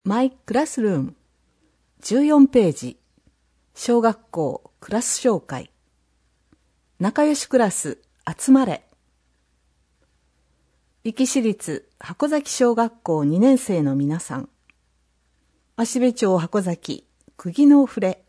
マイクラスルーム14ページ小学校クラス紹介仲良しクラス集まれ壱岐市立箱崎小学校2年生の皆さん芦部町箱崎釘の触れ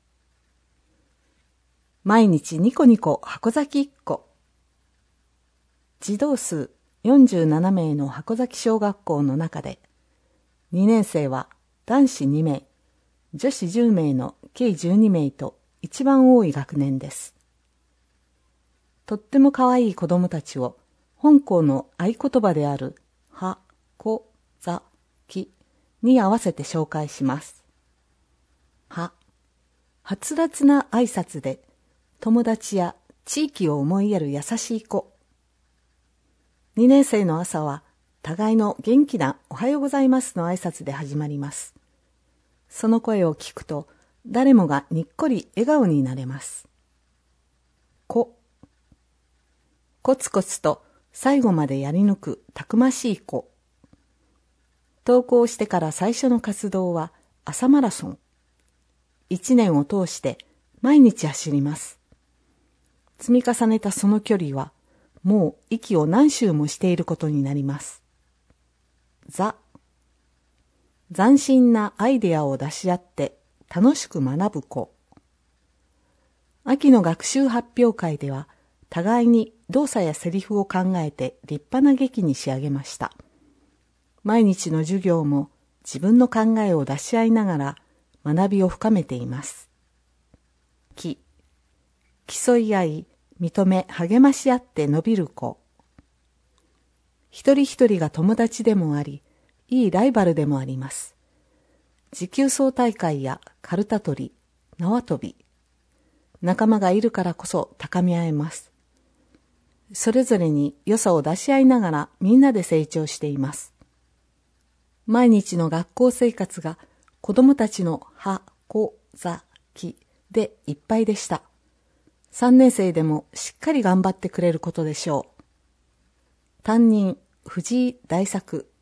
毎日ニコニコ箱崎1個児童数47名の箱崎小学校の中で2年生は男子2名、女子10名の計12名と一番多い学年です。とっても可愛い子供たちを本校の合言葉であるは、こ、ざ、きに合わせて紹介します。は、はつらつな挨拶で友達や地域を思いやる優しい子。2年生の朝は互いの元気なおはようございますの挨拶で始まります。その声を聞くと誰もがにっこり笑顔になれます。こ。コツコツと最後までやり抜くたくましい子。登校してから最初の活動は朝マラソン。1年を通して毎日走ります。積み重ねたその距離はもう息を何周もしていることになります。斬新なアイデアを出し合って楽しく学ぶ子。秋の学習発表会では互いに動作やセリフを考えて立派な劇に仕上げました。毎日の授業も自分の考えを出し合いながら学びを深めています。競い合い、認め、励まし合って伸びる子。一人一人が友達でもあり、いいライバルでもあります。持久走大会やカルタ取り、縄跳び。仲間がいるからこそ高め合えます。それぞれに良さを出し合いながらみんなで成長しています。毎日の学校生活が子供たちのは、こ、ざ、きでいっぱいでした。3年生でもしっかり頑張ってくれることでしょう。担任藤井大作